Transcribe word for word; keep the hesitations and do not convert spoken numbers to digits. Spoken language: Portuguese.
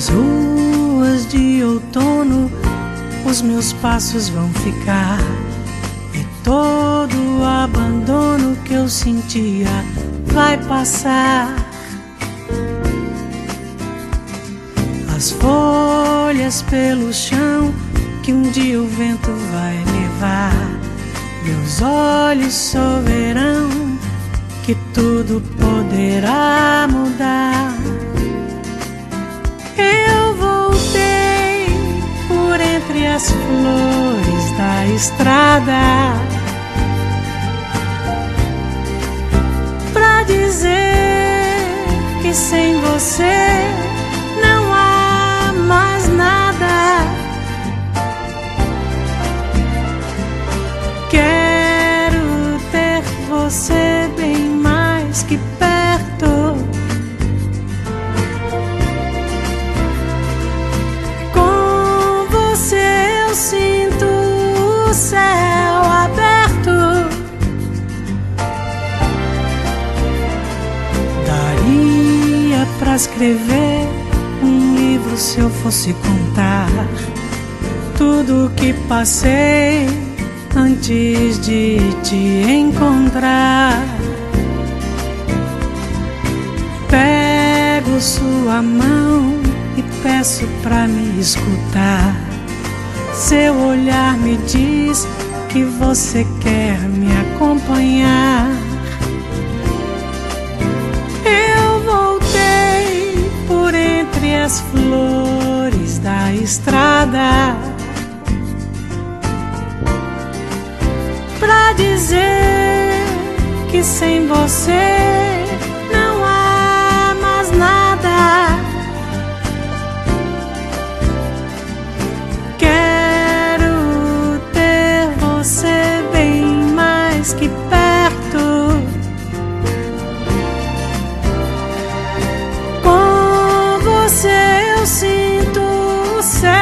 Nas ruas de outono os meus passos vão ficar, e todo o abandono que eu sentia vai passar. As folhas pelo chão que um dia o vento vai levar, meus olhos só verão que tudo poderá mudar. Eu voltei por entre as flores da estrada pra dizer que sem você não há mais nada. Quero ter você bem mais que perto. Com você eu sinto o céu aberto. Daria pra escrever um livro se eu fosse contar tudo o que passei antes de te encontrar. Pego sua mão e peço pra me escutar. Seu olhar me diz que você quer me acompanhar. Eu voltei por entre as flores da estrada pra dizer que sem você não há mais nada. Quero ter você bem mais que perto. Com você eu sinto o céu